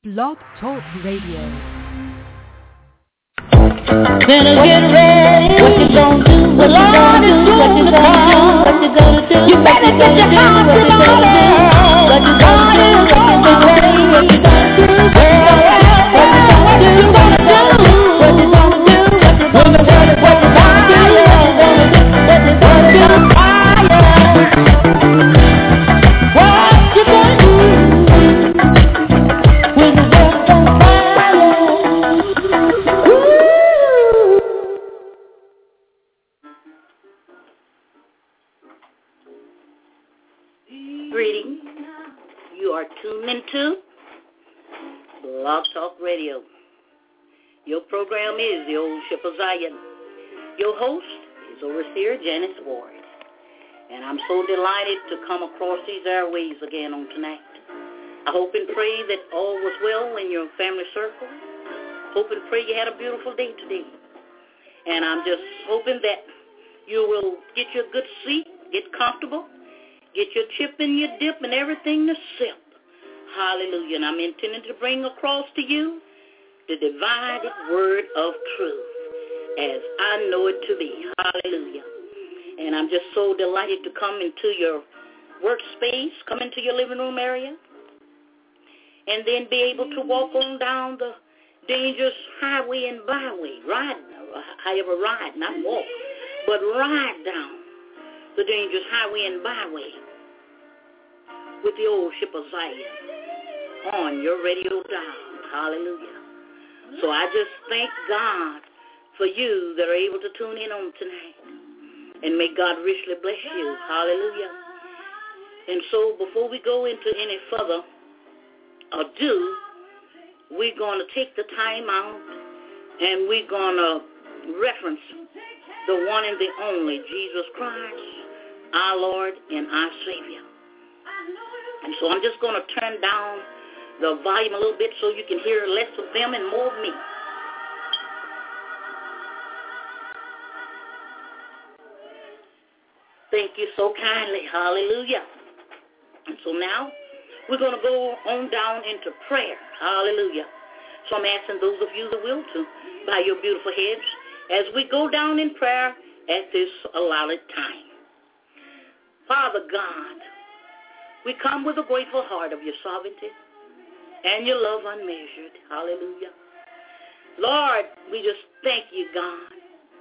Blog Talk Radio. Better get ready. What you gonna do? What you gonna do? What you gonna do? What you gonna do? You better get your house in order. What you gonna do? What you gonna do? What you gonna do? What you gonna do? What you gonna do? What you gonna do? What you gonna do? What you gonna do? What you gonna do? What you gonna do? Greetings. You are tuned into Blog Talk Radio. Your program is The Old Ship of Zion. Your host is Overseer Janice Ward. And I'm so delighted to come across these airways again on tonight. I hope and pray that all was well in your family circle. Hope and pray you had a beautiful day today. And I'm just hoping that you will get you a good seat, get comfortable, get your chip and your dip and everything to sip. Hallelujah. And I'm intending to bring across to you the divided word of truth as I know it to be. Hallelujah. And I'm just so delighted to come into your workspace, come into your living room area, and then be able to walk on down the dangerous highway and byway, ride, not walk, but ride down the dangerous highway and byway with the Old Ship of Zion on your radio dial. Hallelujah. So I just thank God for you that are able to tune in on tonight. And may God richly bless you. Hallelujah. And so before we go into any further ado, we're going to take the time out and we're going to reference the one and the only Jesus Christ, our Lord and our Savior. And so I'm just going to turn down the volume a little bit so you can hear less of them and more of me. Thank you so kindly. Hallelujah. And so now we're going to go on down into prayer. Hallelujah. So I'm asking those of you that will to bow your beautiful heads as we go down in prayer at this allotted time. Father God, we come with a grateful heart of your sovereignty and your love unmeasured. Hallelujah. Lord, we just thank you, God.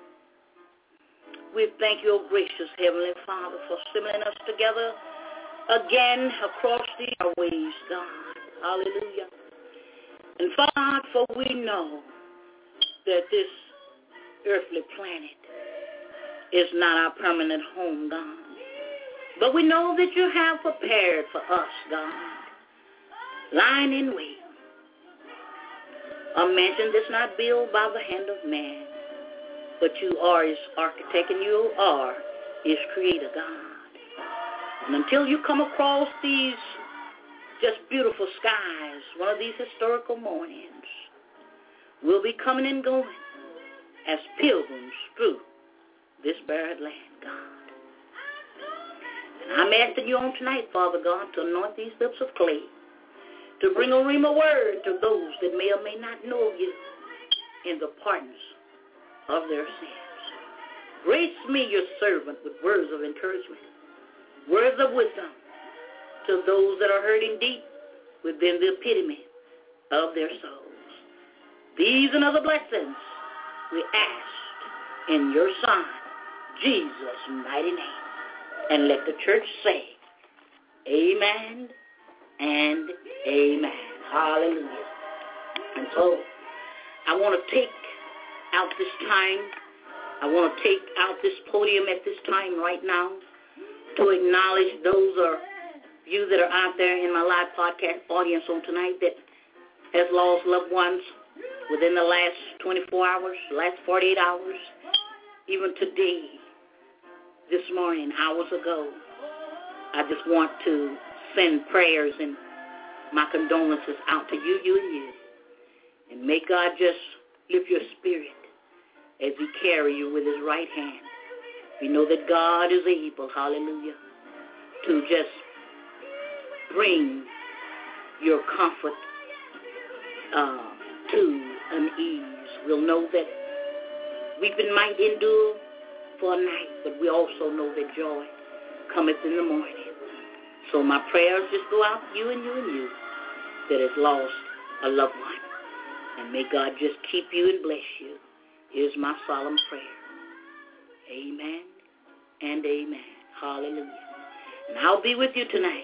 We thank you, O gracious Heavenly Father, for assembling us together again across the airways, God. Hallelujah. And Father, for we know that this earthly planet is not our permanent home, God. But we know that you have prepared for us, God, lying in wait, a mansion that's not built by the hand of man, but you are his architect and you are his creator, God. And until you come across these just beautiful skies, one of these historical mornings, we'll be coming and going as pilgrims through this buried land, God. And I'm asking you on tonight, Father God, to anoint these lips of clay, to bring a rhema word to those that may or may not know you in the pardons of their sins. Grace me, your servant, with words of encouragement, words of wisdom to those that are hurting deep within the epitome of their souls. These and other blessings we ask in your Son, Jesus' mighty name. And let the church say, amen and amen. Hallelujah. And so I want to take out this time. I want to take out this podium at this time right now to acknowledge those of you that are out there in my live podcast audience on tonight that has lost loved ones within the last 24 hours, last 48 hours, even today, this morning, hours ago. I just want to send prayers and my condolences out to you and you. And may God just lift your spirit as he carry you with his right hand. We know that God is able, hallelujah, to just bring your comfort to unease. We'll know that weeping might endure for a night, but we also know that joy cometh in the morning. So my prayers just go out to you and you and you that has lost a loved one. And may God just keep you and bless you, is my solemn prayer. Amen and amen. Hallelujah. And I'll be with you tonight.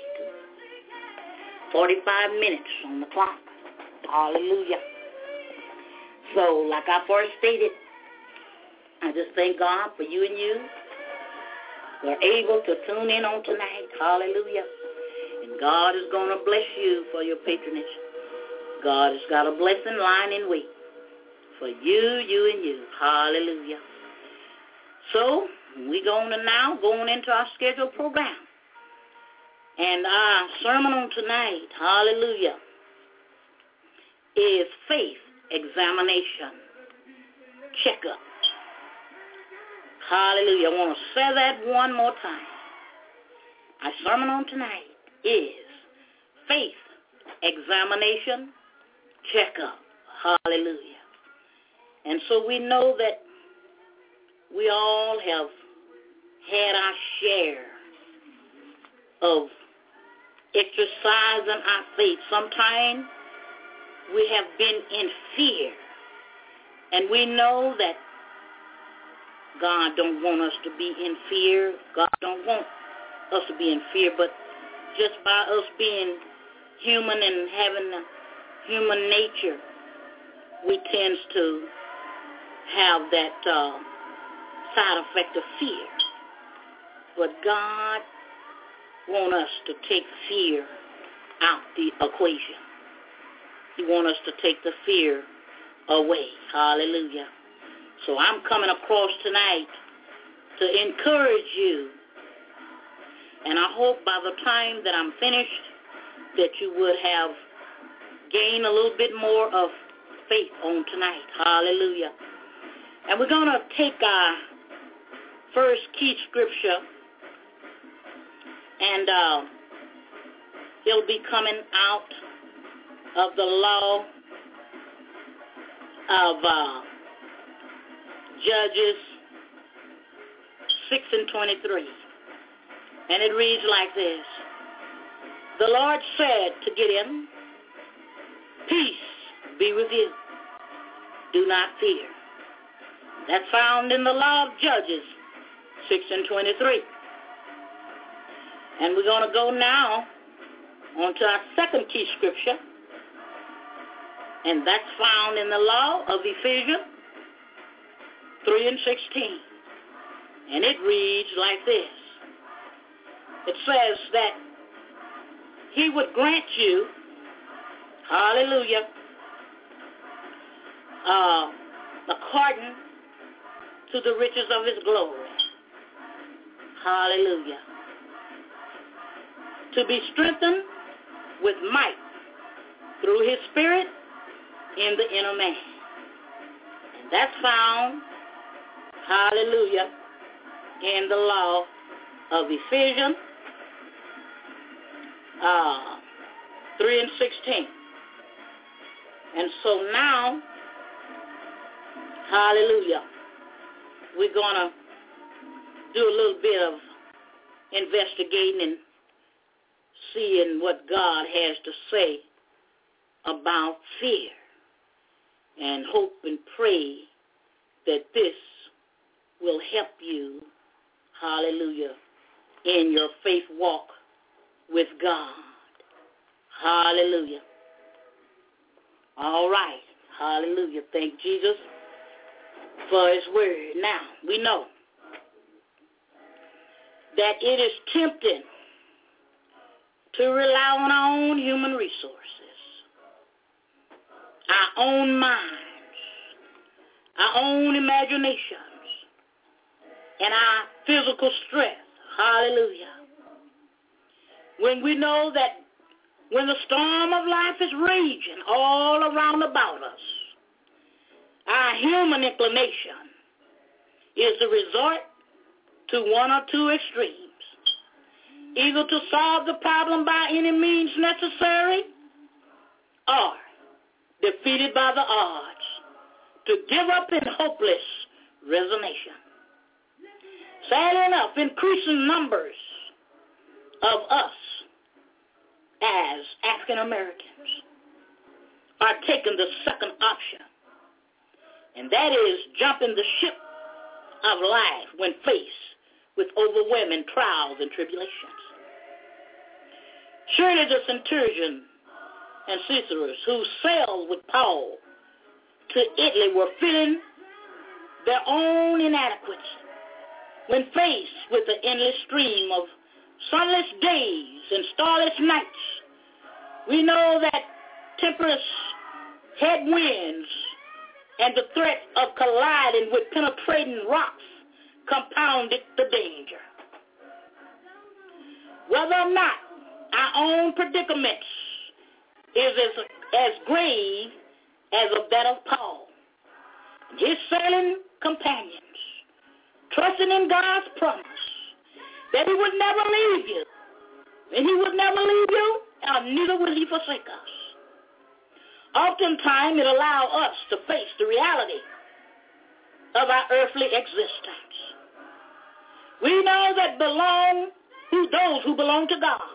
45 minutes on the clock. Hallelujah. So, like I first stated, I just thank God for you and you who are able to tune in on tonight. Hallelujah. And God is going to bless you for your patronage. God has got a blessing lying in wait for you, you, and you. Hallelujah. So, we're going into our scheduled program. And our sermon on tonight, hallelujah, is faith examination checkup. Hallelujah. I want to say that one more time. Our sermon on tonight is faith examination checkup. Hallelujah. And so we know that we all have had our share of exercising our faith. Sometimes we have been in fear, and we know that God don't want us to be in fear. God don't want us to be in fear, but just by us being human and having a human nature, we tend to have that side effect of fear. But God wants us to take fear out the equation. He wants us to take the fear away. Hallelujah. So I'm coming across tonight to encourage you. And I hope by the time that I'm finished that you would have gained a little bit more of faith on tonight. Hallelujah. And we're going to take our first key scripture, and it'll be coming out of the law of Judges 6:23. And it reads like this. The Lord said to Gideon, peace be with you. Do not fear. That's found in the law of Judges 6:23. And we're going to go now on to our second key scripture. And that's found in the law of Ephesians 3:16. And it reads like this. It says that he would grant you, hallelujah, according to the riches of his glory. Hallelujah. To be strengthened with might through his spirit in the inner man. And that's found, hallelujah, in the law of Ephesians 3:16. And so now, hallelujah, we're going to do a little bit of investigating and seeing what God has to say about fear, and hope and pray that this will help you, hallelujah, in your faith walk with God. Hallelujah. All right. Hallelujah. Thank Jesus for his word. Now, we know that it is tempting to rely on our own human resources, our own minds, our own imaginations, and our physical strength. Hallelujah. When we know that when the storm of life is raging all around about us, our human inclination is to resort to one or two extremes. Either to solve the problem by any means necessary, or defeated by the odds, to give up in hopeless resignation. Sadly enough, increasing numbers of us as African Americans are taking the second option, and that is jumping the ship of life when faced with overwhelming trials and tribulations. Surely the centurion and Caesarus who sailed with Paul to Italy were feeling their own inadequacy when faced with the endless stream of sunless days and starless nights. We know that tempestuous headwinds and the threat of colliding with penetrating rocks compounded the danger. Whether or not our own predicaments is as grave as of that of Paul and his sailing companions, trusting in God's promise that he would never leave you, and he would never leave you, and neither will he forsake us. Oftentimes it allows us to face the reality of our earthly existence. We know that those who belong to God,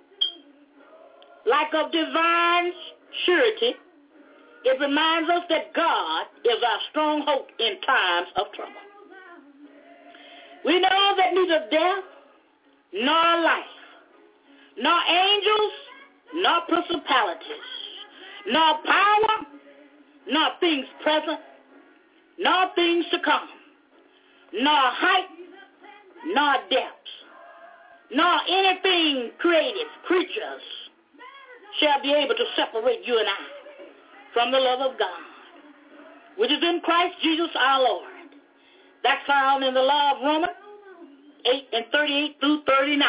like of divine surety, it reminds us that God is our strong hope in times of trouble. We know that neither death, nor life, nor angels, nor principalities, nor power, nor things present, nor things to come, nor height, nor depths, nor anything created, creatures, shall be able to separate you and I from the love of God, which is in Christ Jesus our Lord. That's found in the law of Romans 8:38 through 39.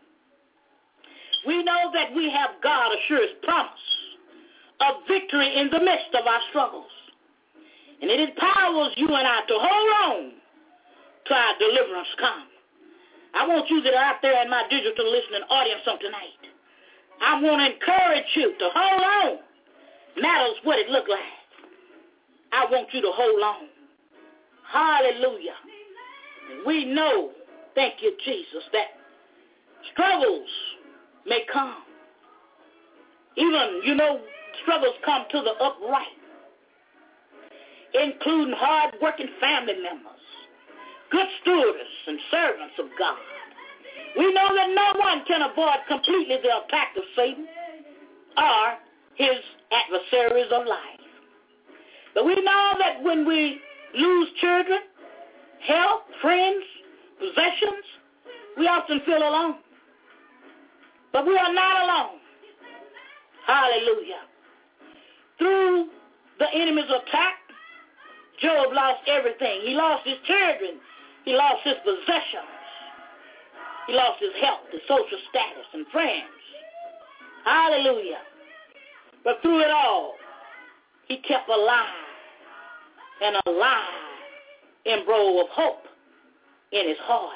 We know that we have God assured promise of victory in the midst of our struggles. And it empowers you and I to hold on to our deliverance come. I want you that are out there in my digital listening audience on tonight, I want to encourage you to hold on. Matters what it look like. I want you to hold on. Hallelujah. And we know, thank you, Jesus, that struggles may come. Even, struggles come to the upright, including hard-working family members, good stewards and servants of God. We know that no one can avoid completely the attack of Satan or his adversaries of life. But we know that when we lose children, health, friends, possessions, we often feel alone. But we are not alone. Hallelujah. Through the enemy's attack, Job lost everything. He lost his children. He lost his possessions. He lost his health, his social status, and friends. Hallelujah. But through it all, he kept alive and embrace of hope in his heart.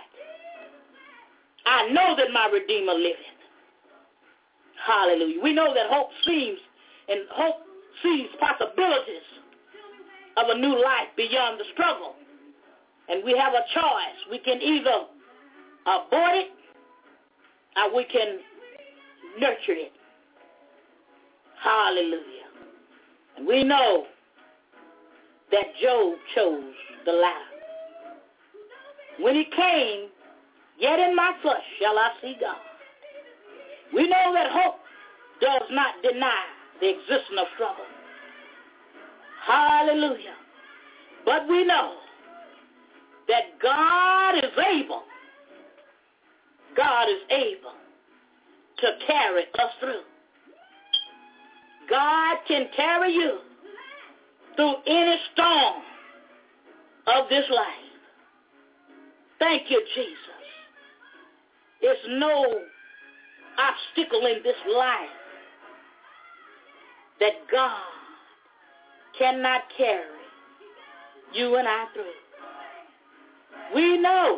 I know that my Redeemer liveth. Hallelujah. We know that hope sees possibilities of a new life beyond the struggle. And we have a choice. We can either abort it or we can nurture it. Hallelujah. And we know that Job chose the latter. When he came, yet in my flesh shall I see God. We know that hope does not deny the existence of struggle. Hallelujah. But we know that God is able to carry us through. God can carry you through any storm of this life. Thank you, Jesus. There's no obstacle in this life that God cannot carry you and I through. We know,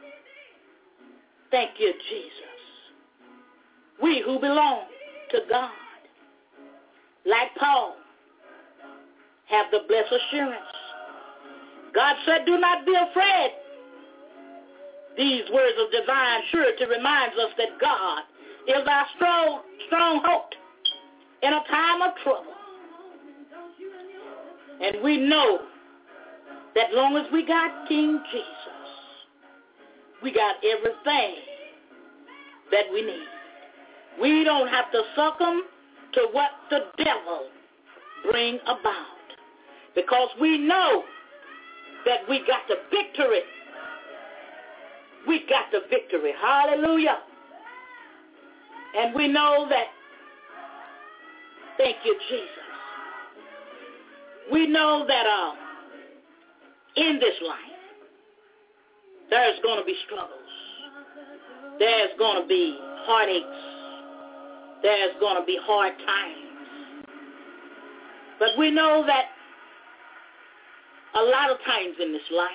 thank you, Jesus, we who belong to God, like Paul, have the blessed assurance. God said, do not be afraid. These words of divine surety reminds us that God is our stronghold in a time of trouble. And we know that long as we got King Jesus, we got everything that we need. We don't have to succumb to what the devil bring about, because we know that we got the victory. We got the victory. Hallelujah. And we know that, thank you, Jesus. We know that in this life, there's going to be struggles. There's going to be heartaches. There's going to be hard times. But we know that a lot of times in this life,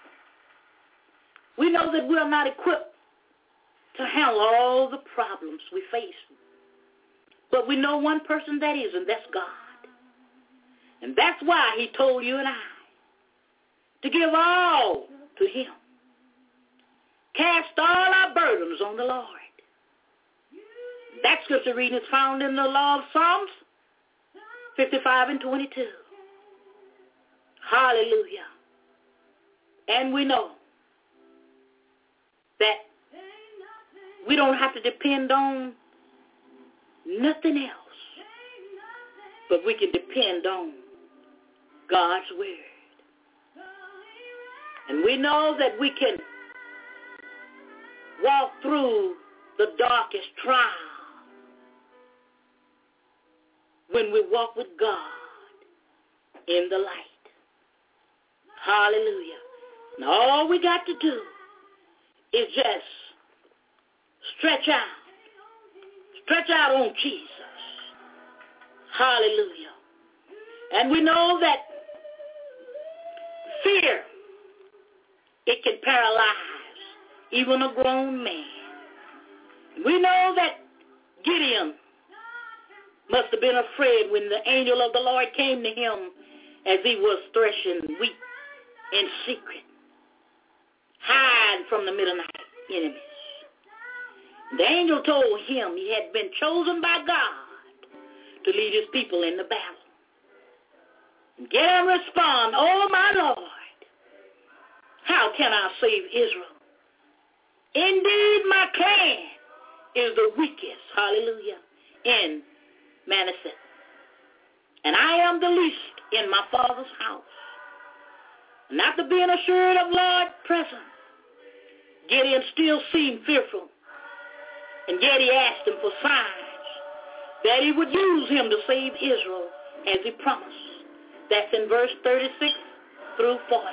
we know that we are not equipped to handle all the problems we face. But we know one person that is, and that's God. And that's why he told you and I to give all to him. Cast all our burdens on the Lord. That scripture reading is found in the law of Psalms 55 and 22. Hallelujah. And we know that we don't have to depend on nothing else, but we can depend on God's word. And we know that we can walk through the darkest trial when we walk with God in the light. Hallelujah. And all we got to do is just stretch out on Jesus. Hallelujah. And we know that fear, it can paralyze even a grown man. We know that Gideon must have been afraid when the angel of the Lord came to him as he was threshing wheat in secret, hide from the Midianite enemies. The angel told him he had been chosen by God to lead his people in the battle. And Gideon responded, "Oh, my Lord, how can I save Israel? Indeed, my clan is the weakest," hallelujah, in Manasseh. "And I am the least in my father's house." And after being assured of Lord's presence, Gideon still seemed fearful. And yet he asked him for signs that he would use him to save Israel as he promised. That's in verse 36 through 40.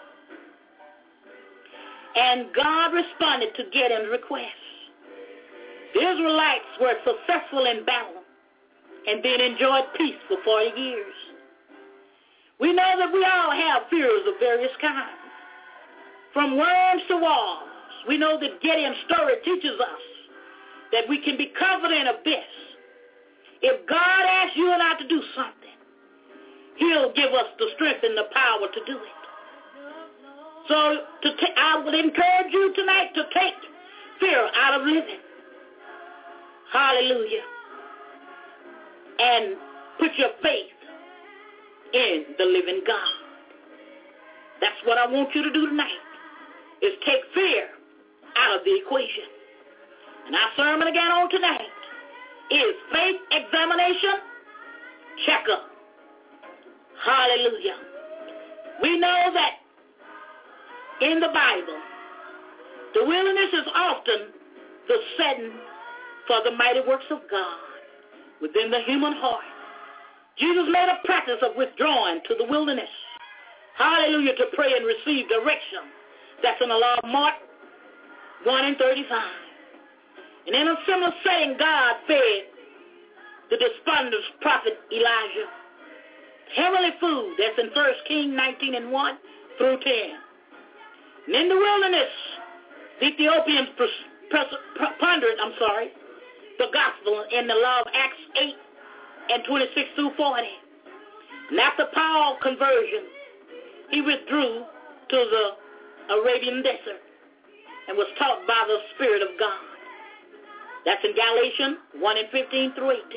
And God responded to Gideon's request. The Israelites were successful in battle and then enjoyed peace for 40 years. We know that we all have fears of various kinds, from worms to walls. We know that Gideon's story teaches us that we can be confident of this. If God asks you and I to do something, he'll give us the strength and the power to do it. So I would encourage you tonight to take fear out of living. Hallelujah. And put your faith in the living God. That's what I want you to do tonight, is take fear out of the equation. And our sermon again on tonight is faith examination checkup. Hallelujah. We know that in the Bible, the wilderness is often the setting for the mighty works of God within the human heart. Jesus made a practice of withdrawing to the wilderness, hallelujah, to pray and receive direction. That's in the law of Mark 1 and 35. And in a similar setting, God fed the despondent prophet Elijah heavenly food. That's in 1 Kings 19 and 1 through 10. And in the wilderness, the Ethiopians pondered the gospel in the law of Acts 8 and 26 through 40. And after Paul's conversion, he withdrew to the Arabian desert and was taught by the Spirit of God. That's in Galatians 1:15 through 18.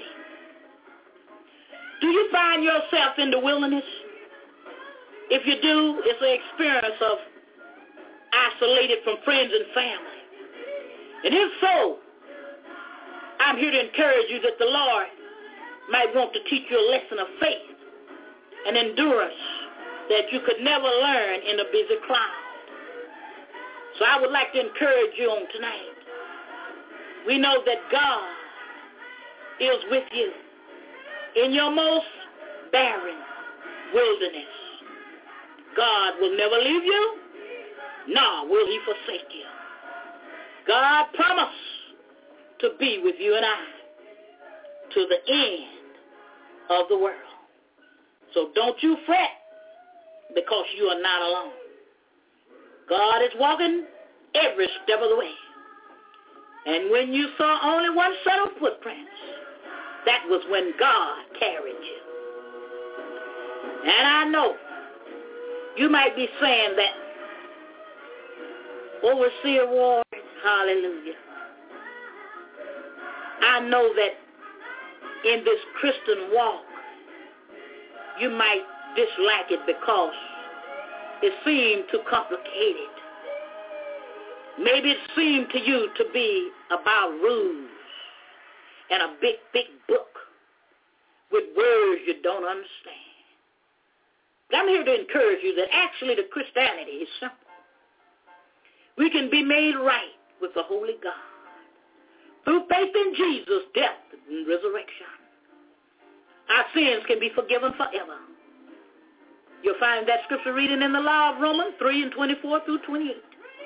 Do you find yourself in the wilderness? If you do, it's an experience of isolated from friends and family. And if so, I'm here to encourage you that the Lord might want to teach you a lesson of faith and endurance that you could never learn in a busy crowd. So I would like to encourage you on tonight. We know that God is with you in your most barren wilderness. God will never leave you, nor will he forsake you. God promised to be with you and I to the end of the world. So don't you fret because you are not alone. God is walking every step of the way. And when you saw only one set of footprints, that was when God carried you. And I know you might be saying that, Overseer Ward, hallelujah. I know that in this Christian walk, you might dislike it because it seemed too complicated. Maybe it seemed to you to be about rules and a big, big book with words you don't understand. But I'm here to encourage you that actually the Christianity is simple. We can be made right with the Holy God through faith in Jesus' death and resurrection. Our sins can be forgiven forever. You'll find that scripture reading in the law of Romans 3:24 through 28.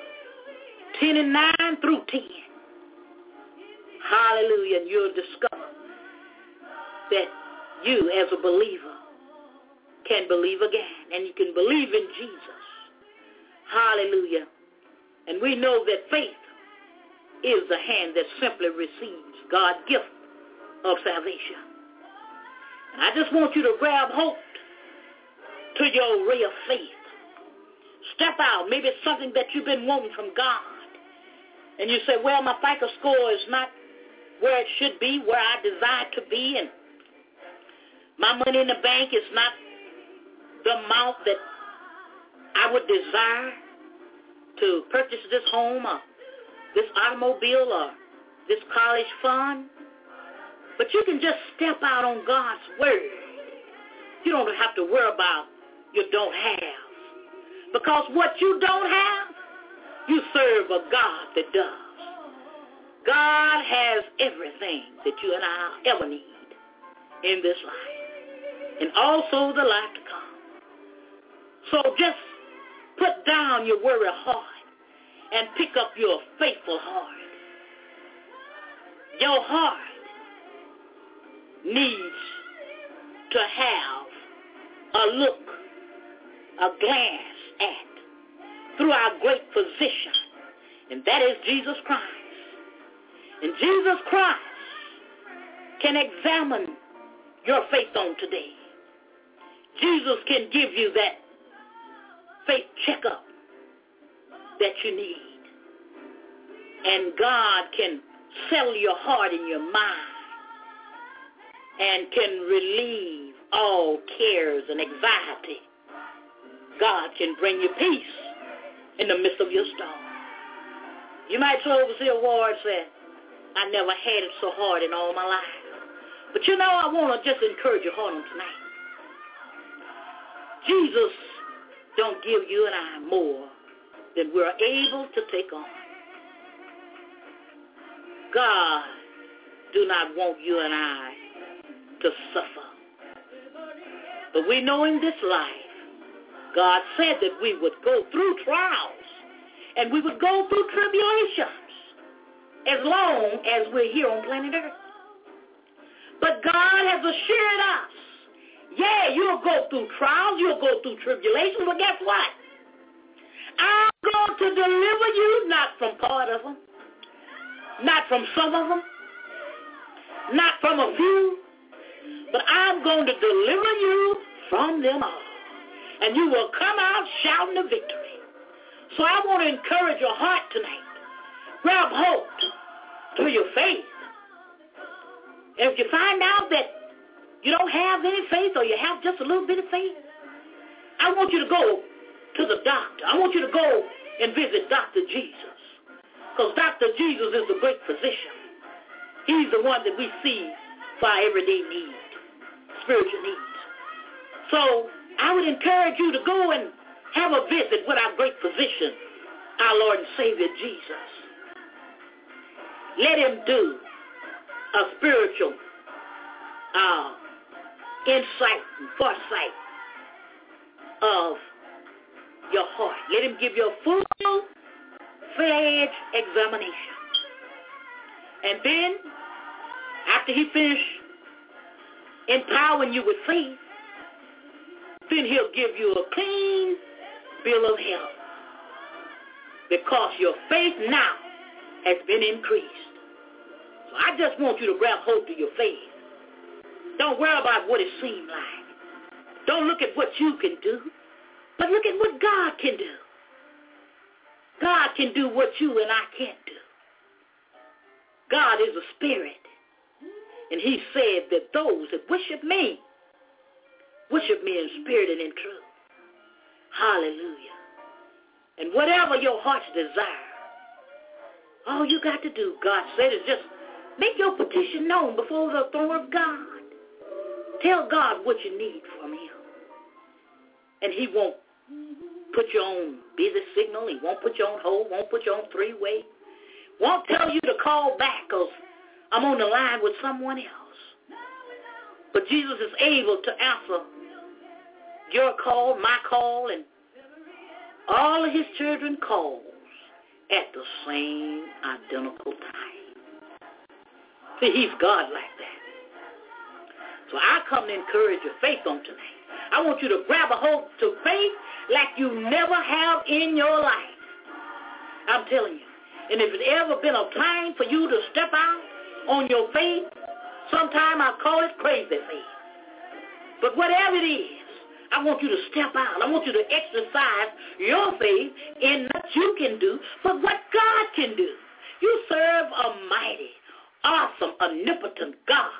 10:9 through 10. Hallelujah. And you'll discover that you as a believer can believe again. And you can believe in Jesus. Hallelujah. And we know that faith is the hand that simply receives God's gift of salvation. And I just want you to grab hold to your ray of faith. Step out. Maybe it's something that you've been wanting from God. And you say, well, my FICO score is not where it should be, where I desire to be, and my money in the bank is not the amount that I would desire to purchase this home or this automobile or this college fund. But you can just step out on God's word. You don't have to worry about you don't have. Because what you don't have, you serve a God that does. God has everything that you and I ever need in this life, and also the life to come. So just put down your worry heart and pick up your faithful heart. Your heart needs to have a look, a glance at through our great physician, and that is Jesus Christ. And Jesus Christ can examine your faith on today. Jesus can give you that faith checkup that you need. And God can settle your heart and your mind and can relieve all cares and anxiety. God can bring you peace in the midst of your storm. You might say, Overseer Ward said, I never had it so hard in all my life. But you know, I want to just encourage your heart on tonight. Jesus don't give you and I more than we're able to take on. God do not want you and I to suffer. But we know in this life, God said that we would go through trials and we would go through tribulations as long as we're here on planet Earth. But God has assured us, yeah, you'll go through trials, you'll go through tribulations, but guess what? I'm going to deliver you not from part of them, not from some of them, not from a few, but I'm going to deliver you from them all. And you will come out shouting the victory. So I want to encourage your heart tonight. Grab hold to your faith. If you find out that you don't have any faith or you have just a little bit of faith, I want you to go to the doctor. I want you to go and visit Dr. Jesus. Because Dr. Jesus is the great physician. He's the one that we see for our everyday need, spiritual needs. So I would encourage you to go and have a visit with our great physician, our Lord and Savior Jesus. Let him do a spiritual insight and foresight of your heart. Let him give you a full-fledged examination. And then, after he finishes empowering you with faith, then he'll give you a clean bill of health. Because your faith now has been increased. So I just want you to grab hold of your faith. Don't worry about what it seems like. Don't look at what you can do, but look at what God can do. God can do what you and I can't do. God is a spirit, and he said that those that worship me in spirit and in truth. Hallelujah. And whatever your heart's desire, all you got to do, God said, is just make your petition known before the throne of God. Tell God what you need from him. And he won't put you on busy signal. He won't put you on hold. Won't put you on three-way. Won't tell you to call back because I'm on the line with someone else. But Jesus is able to answer your call, my call, and all of his children calls at the same identical time. See, he's God like that. So I come to encourage your faith on tonight. I want you to grab a hold to faith like you never have in your life. I'm telling you. And if it's ever been a time for you to step out on your faith, sometime I call it crazy faith. But whatever it is, I want you to step out. I want you to exercise your faith in what you can do, but what God can do. You serve a mighty, awesome, omnipotent God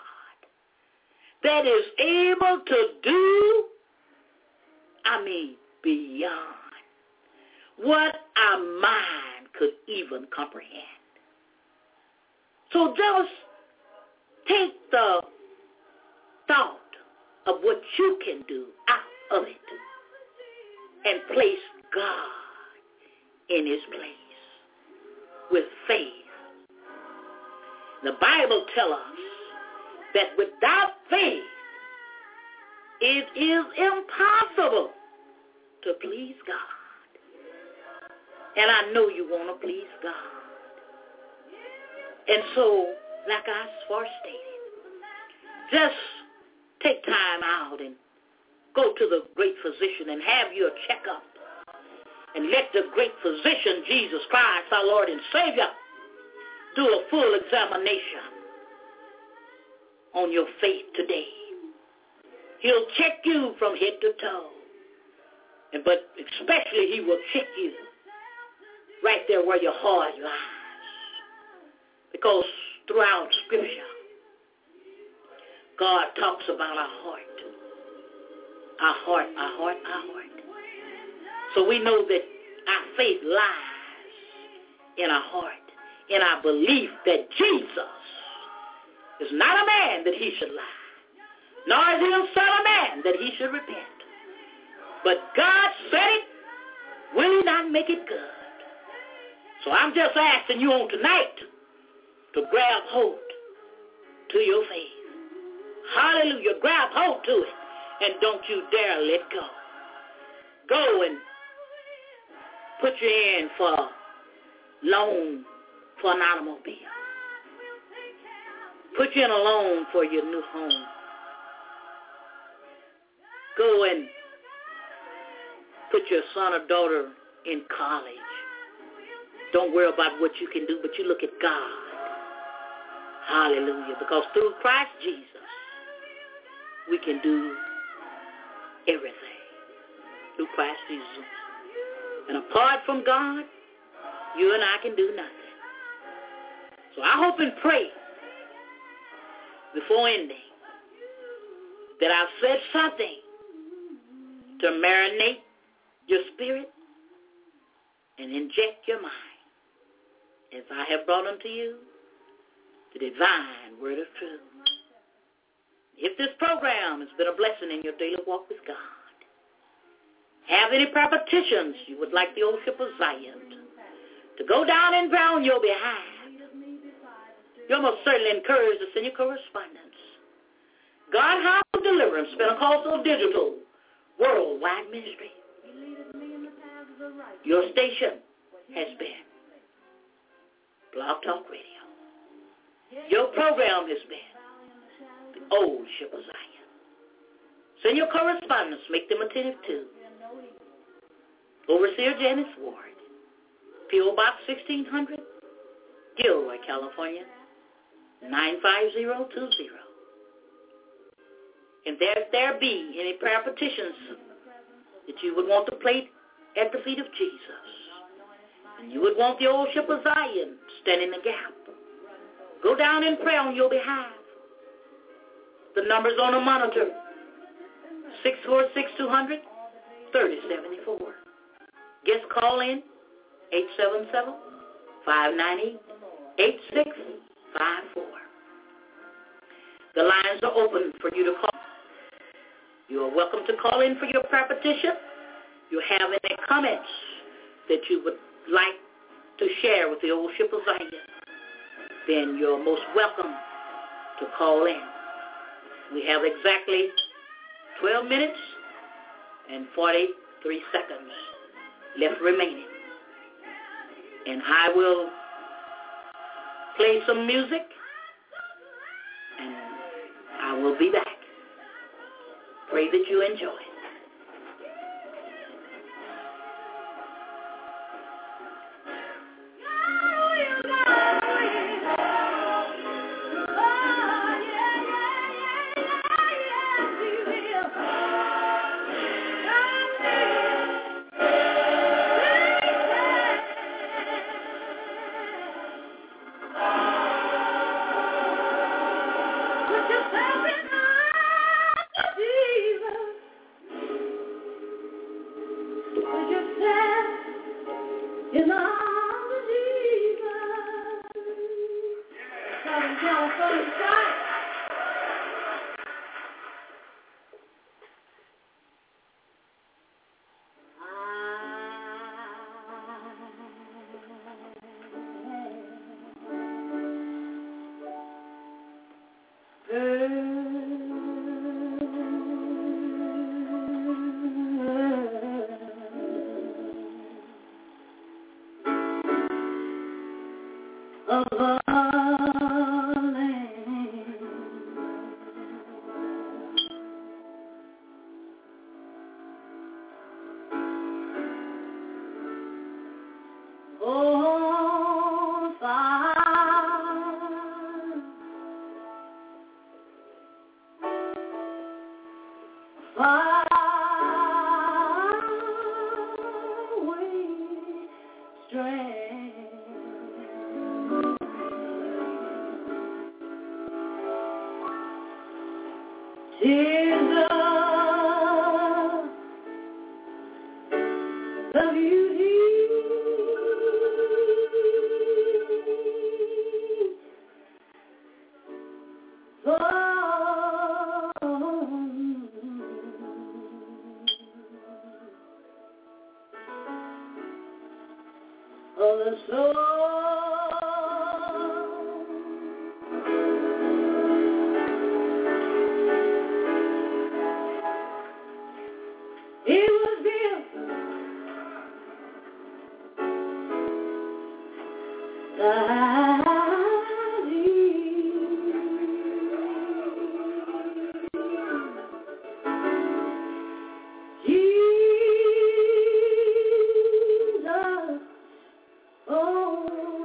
that is able to do, beyond what our mind could even comprehend. So just take the thought of what you can do out of it and place God in his place with faith. The Bible tells us that without faith, it is impossible to please God. And I know you want to please God. And so, like I first stated, just take time out and go to the great physician and have your checkup. And let the great physician, Jesus Christ, our Lord and Savior, do a full examination on your faith today. He'll check you from head to toe. But especially he will check you right there where your heart lies. Because throughout Scripture, God talks about our heart. Our heart, our heart, our heart. So we know that our faith lies in our heart, in our belief that Jesus is not a man that he should lie, nor is he the son of man that he should repent. But God said it, will he not make it good? So I'm just asking you on tonight to grab hold to your faith. Hallelujah. Grab hold to it, and don't you dare let go. Go and put you in for loan for an automobile. Put you in a loan for your new home. Go and put your son or daughter in college. Don't worry about what you can do, but you look at God. Hallelujah. Because through Christ Jesus, we can do everything through Christ Jesus. And apart from God, you and I can do nothing. So I hope and pray before ending that I've said something to marinate your spirit and inject your mind as I have brought unto you the divine word of truth. If this program has been a blessing in your daily walk with God, have any prayer petitions you would like the old ship of Zion to go down and drown your behalf, you're most certainly encouraged to send your correspondence. God House of Deliverance, Pentecostal Digital, Worldwide Ministry. Your station has been Blog Talk Radio. Your program has been the Old Ship of Zion. Send your correspondence, make them attentive to Overseer Janice Ward, P.O. Box 1600, Gilroy, California, 95020. And if there be any prayer petitions that you would want to place at the feet of Jesus, and you would want the old ship of Zion stand in the gap, go down and pray on your behalf. The number's on the monitor, 646-200-3074. Guest call in, 877-590-8654. The lines are open for you to call. You are welcome to call in for your prayer petition. You have any comments that you would like to share with the old ship of Zion, then you're most welcome to call in. We have exactly 12 minutes and 43 seconds left remaining. And I will play some music, and I will be back. Pray that you enjoy it. Jesus, oh.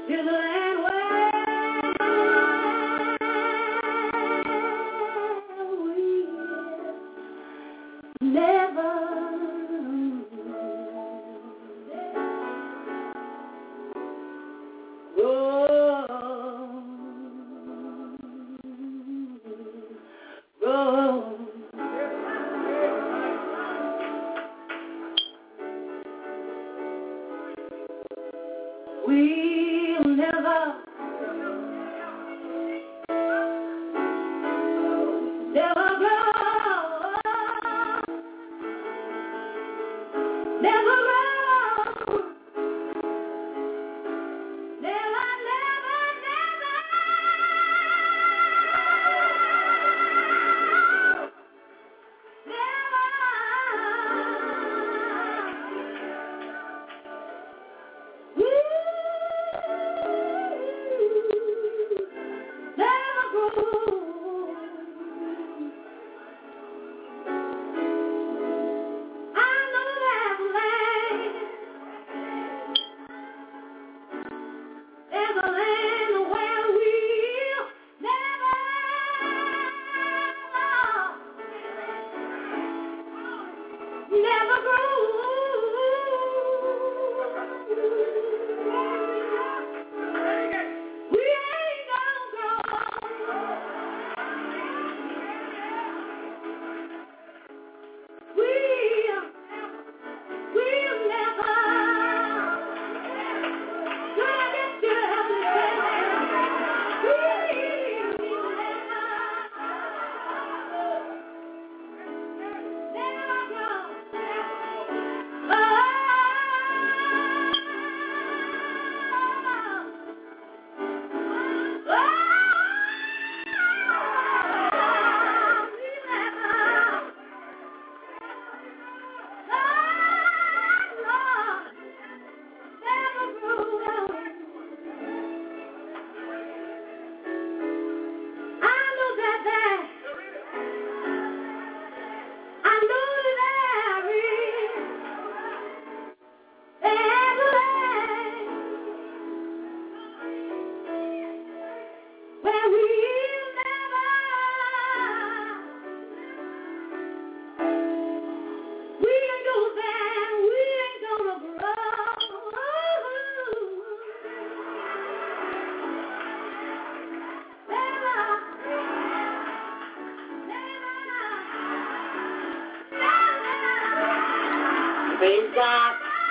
Praise God.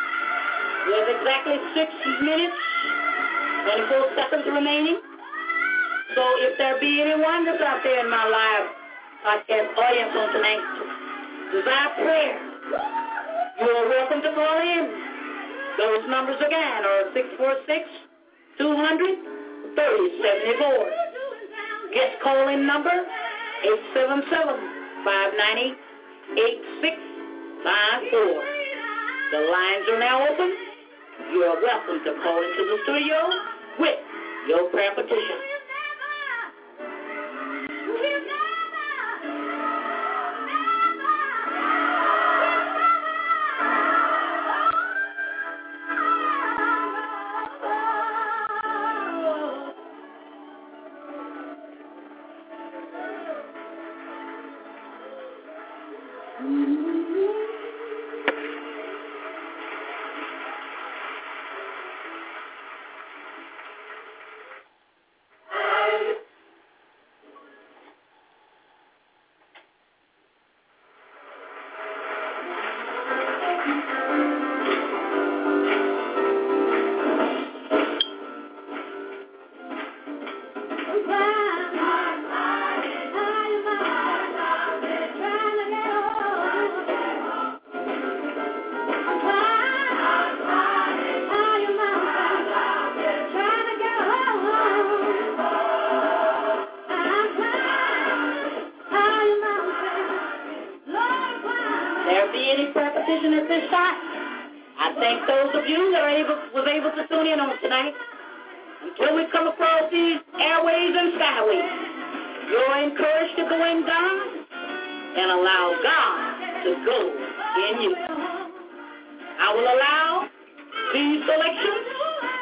There's exactly 6 minutes, 24 seconds remaining. So if there be anyone that's out there in my live podcast audience on tonight, desire prayer, you are welcome to call in. Those numbers again are 646-200-3074. Guest call-in number 877-590-8654. The lines are now open. You are welcome to call into the studio with your prayer petition.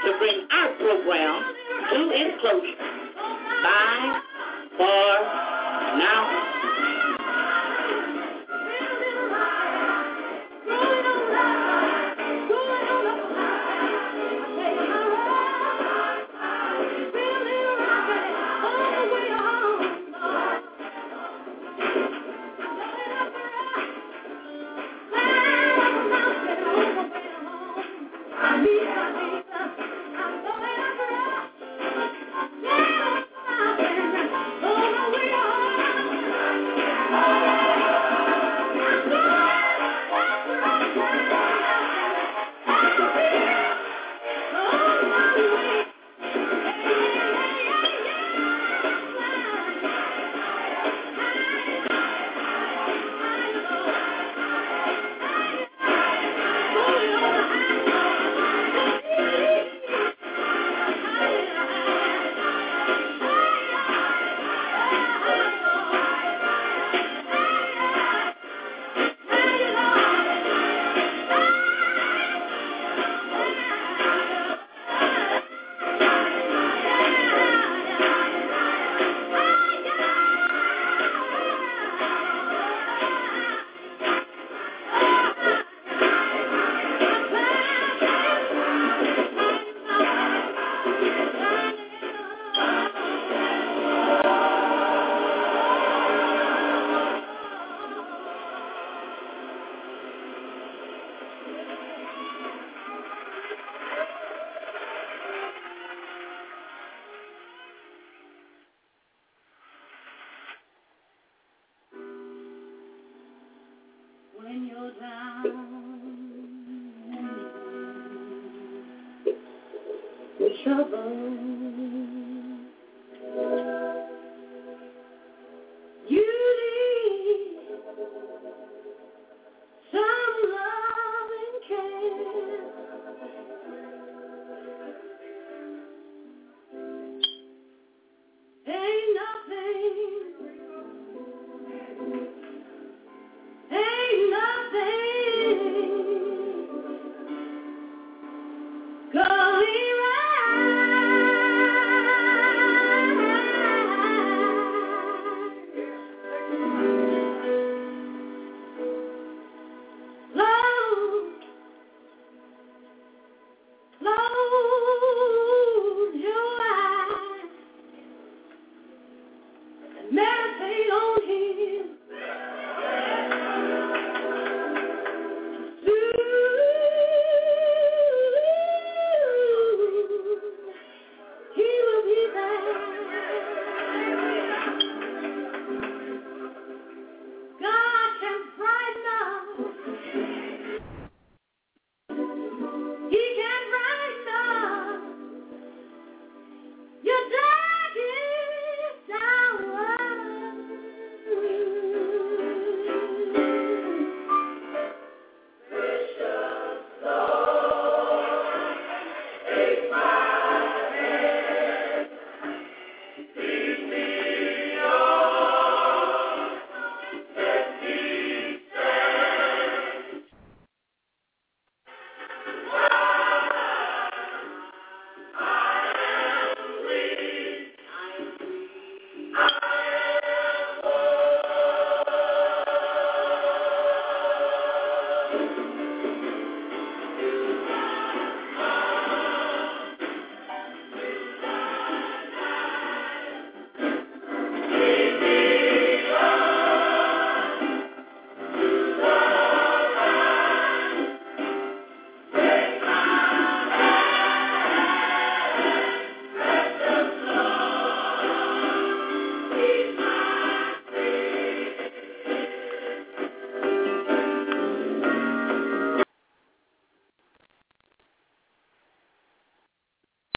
to bring our program to its closure. Bye for now. When you're down with trouble, you need some love and care. Ain't nothing God